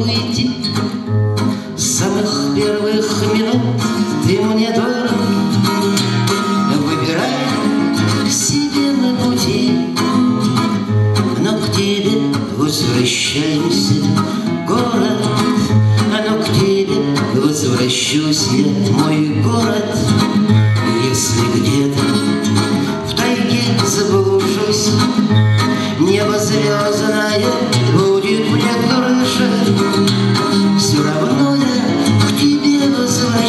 уйти. С самых первых минут ты мне дорог. Выбирай к себе на пути, но к тебе возвращаемся, город. Но к тебе возвращусь я, мой город. Если где-то в тайге заблужусь, небо звездное будет мне крыша, все равно я к тебе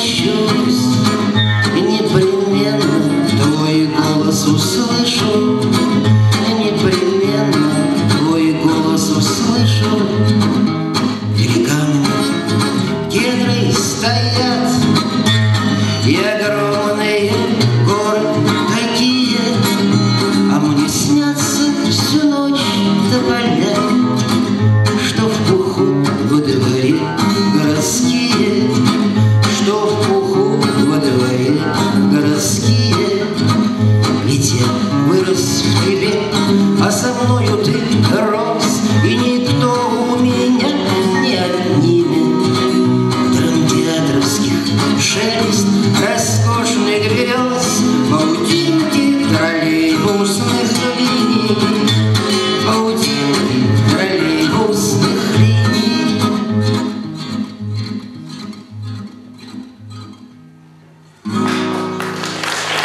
возвращусь. Непременно твой голос услышу.